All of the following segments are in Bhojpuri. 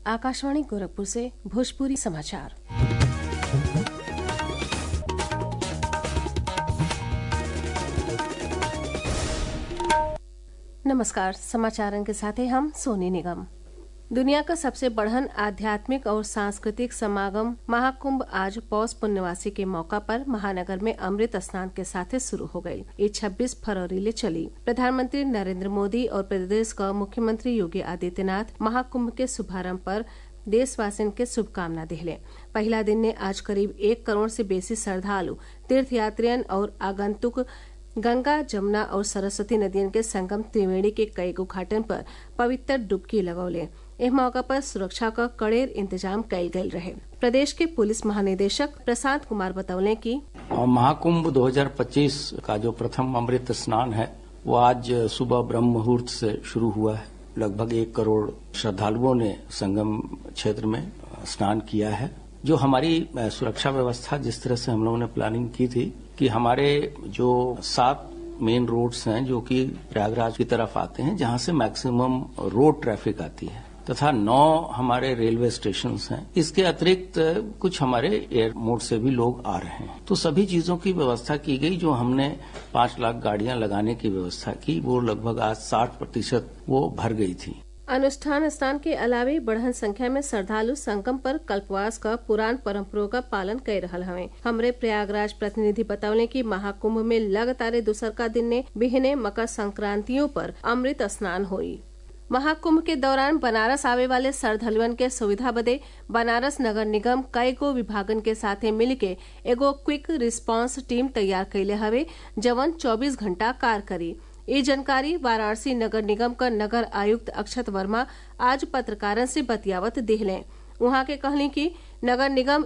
आकाशवाणी गोरखपुर से भोजपुरी समाचार। नमस्कार, समाचारों के साथ हैं हम सोनी निगम। दुनिया का सबसे बड़हन आध्यात्मिक और सांस्कृतिक समागम महाकुंभ आज पौष पुण्यवासी के मौका पर महानगर में अमृत स्नान के साथ शुरू हो गयी। ये 26 फरवरी ले चली। प्रधानमंत्री नरेंद्र मोदी और प्रदेश का मुख्यमंत्री योगी आदित्यनाथ महाकुंभ के शुभारंभ पर देशवासियों के शुभकामना दिले। पहला दिन ने आज करीब 1 करोड़ से बेसी श्रद्धालु तीर्थयात्रियन और आगंतुक गंगा, जमुना और सरस्वती नदियों के संगम त्रिवेणी के कई गो घाटन पर पवित्र डुबकी लगौले। इस मौका पर सुरक्षा का कड़ेर इंतजाम कयल गयल रहे। प्रदेश के पुलिस महानिदेशक प्रशांत कुमार बतौले कि महाकुंभ 2025 का जो प्रथम अमृत स्नान है वो आज सुबह ब्रह्म मुहूर्त से शुरू हुआ है। लगभग 1 करोड़ श्रद्धालुओं ने संगम क्षेत्र में स्नान किया है। जो हमारी सुरक्षा व्यवस्था जिस तरह से हम लोगों ने प्लानिंग की थी कि हमारे जो 7 मेन रोड्स हैं जो कि प्रयागराज की तरफ आते हैं, जहां से मैक्सिमम रोड ट्रैफिक आती है, तथा 9 हमारे रेलवे स्टेशन हैं। इसके अतिरिक्त कुछ हमारे एयर मोड से भी लोग आ रहे हैं। तो सभी चीजों की व्यवस्था की गई। जो हमने 5 लाख गाड़ियां लगाने की व्यवस्था की वो लगभग आज 60% वो भर गई थी। अनुष्ठान स्नान के अलावे बढ़हन संख्या में श्रद्धालु संगम पर कल्पवास का पुरान परंपरों का पालन कर रहा हवे। हमरे प्रयागराज प्रतिनिधि बतौले कि महाकुंभ में लगातार दूसरका दिन ने बिहने मकर संक्रांतियों पर अमृत स्नान हुई। महाकुंभ के दौरान बनारस आवे वाले श्रद्धालुअन के सुविधा बदे बनारस नगर निगम कई गो विभागन के साथे मिलके एगो क्विक रिस्पांस टीम तैयार कैले हवे, जवन 24 घंटा कार्य करी। ये जानकारी वाराणसी नगर निगम का नगर आयुक्त अक्षत वर्मा आज पत्रकारन से बतियावत दिहले। वहाँ के कहली कि नगर निगम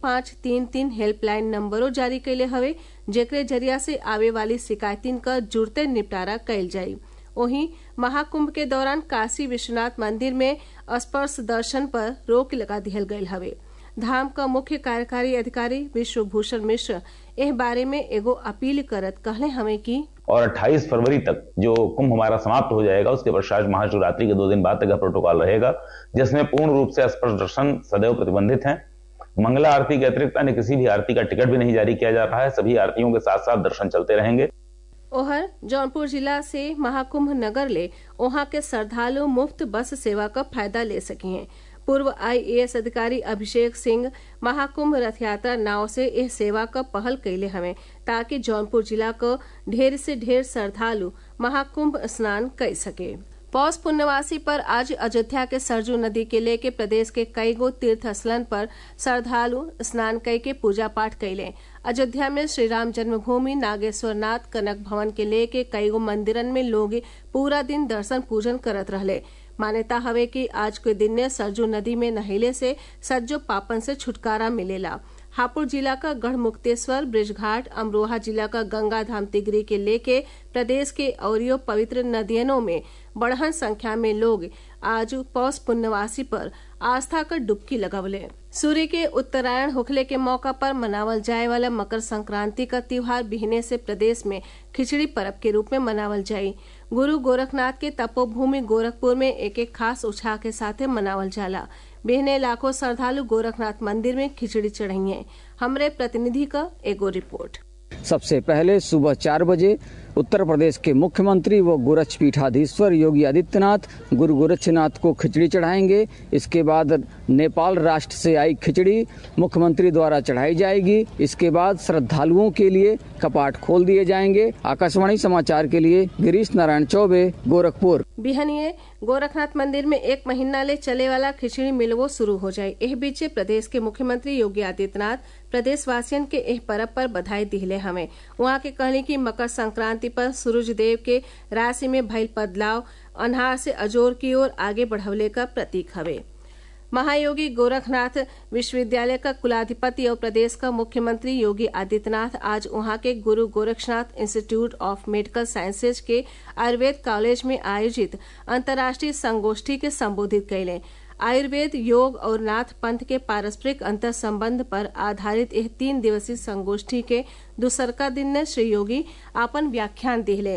1533 हेल्पलाइन नंबरों जारी कैले हवे, जेकरे जरिया से आवे वाली शिकायतिन का जुड़ते निपटारा कैल जाये। वहीं महाकुंभ के दौरान काशी विश्वनाथ मंदिर में स्पर्श दर्शन पर रोक लगा दिहल गयल हवे। धाम का मुख्य कार्यकारी अधिकारी विश्वभूषण मिश्र इस बारे में एगो अपील करत कहले हमें कि और 28 फरवरी तक जो कुंभ हमारा समाप्त हो जाएगा, उसके पश्चात महाशिवरात्रि के 2 दिन बाद तक प्रोटोकॉल रहेगा, जिसमें पूर्ण रूप से स्पर्श दर्शन सदैव प्रतिबंधित है। मंगला आरती के अतिरिक्त अन्य किसी भी आरती का टिकट भी नहीं जारी किया जा रहा है। सभी आरतियों के साथ साथ दर्शन चलते रहेंगे। ओहर जौनपुर जिला से महाकुंभ नगर ले वहाँ के श्रद्धालु मुफ्त बस सेवा का फायदा ले सके हैं। पूर्व IAS अधिकारी अभिषेक सिंह महाकुंभ रथ यात्रा नाव से इस सेवा का पहल कैले हमें, ताकि जौनपुर जिला को ढेर से ढेर श्रद्धालु महाकुंभ स्नान कर सके। पौष पुण्यवासी पर आज अयोध्या के सरजू नदी के लेके प्रदेश के कई गो तीर्थ स्थलन पर श्रद्धालु स्नान कई के पूजा पाठ कैले। अयोध्या में श्री राम जन्मभूमि, नागेश्वर नाथ, कनक भवन के लेके कई गो मंदिरन में लोग पूरा दिन दर्शन पूजन करत रहले। मान्यता हवे कि आज के दिन ने सरजू नदी में नहैले से सज्जो पापन से छुटकारा मिलेला। हापुड़ जिला का गढ़मुक्तेश्वर, ब्रिजघाट, अमरोहा जिला का गंगा धाम तिगरी के लेके प्रदेश के औरियो पवित्र नदियों में बढ़हन संख्या में लोग आज पौष पुण्यवासी पर आस्था का डुबकी लगवले। सूर्य के उत्तरायण होखले के मौका पर मनावल जाए वाला मकर संक्रांति का त्योहार बिहने से प्रदेश में खिचड़ी पर्व के रूप में मनावल जाये। गुरु गोरखनाथ के तपोभूमि गोरखपुर में एक खास उत्साह के साथ मनावल जाला। बिहने लाखों श्रद्धालु गोरखनाथ मंदिर में खिचड़ी चढ़ाई है। हमरे प्रतिनिधि का एगो रिपोर्ट। सबसे पहले सुबह 4 बजे उत्तर प्रदेश के मुख्यमंत्री व गोरक्ष पीठाधीश्वर योगी आदित्यनाथ गुरु गोरक्षनाथ को खिचड़ी चढ़ाएंगे। इसके बाद नेपाल राष्ट्र से आई खिचड़ी मुख्यमंत्री द्वारा चढ़ाई जाएगी। इसके बाद श्रद्धालुओं के लिए कपाट खोल दिए जाएंगे। आकाशवाणी समाचार के लिए गिरीश नारायण चौबे, गोरखपुर। बिहनिये गोरखनाथ मंदिर में 1 महीना ले चले वाला खिचड़ी मिलवो शुरू हो जाये। एह बीचे प्रदेश के मुख्यमंत्री योगी आदित्यनाथ प्रदेशवासियन के एह पर्व पर बधाई दिले हमें। वहाँ के कहले कि मकर संक्रांति पर सूरज देव के राशि में भइल बदलाव अन्हार से अजोर की ओर आगे बढ़वले का प्रतीक हवे। महायोगी गोरखनाथ विश्वविद्यालय का कुलाधिपति और प्रदेश का मुख्यमंत्री योगी आदित्यनाथ आज वहां के Guru Gorakshnath institute of medical sciences के आयुर्वेद कॉलेज में आयोजित अंतर्राष्ट्रीय संगोष्ठी के संबोधित कैले। आयुर्वेद, योग और नाथ पंथ के पारस्परिक अंतर संबंध पर आधारित यह 3 दिवसीय संगोष्ठी के दूसरका दिन ने श्री योगी अपन व्याख्यान दिले।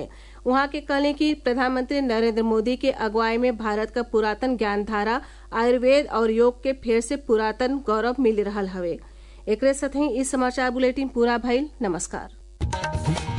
वहां के कहले कि प्रधानमंत्री नरेंद्र मोदी के अगुवाई में भारत का पुरातन ज्ञान धारा आयुर्वेद और योग के फेर से पुरातन गौरव मिल रहल हवे। एकरे साथ ही इस समाचार बुलेटिन पूरा भइल। नमस्कार।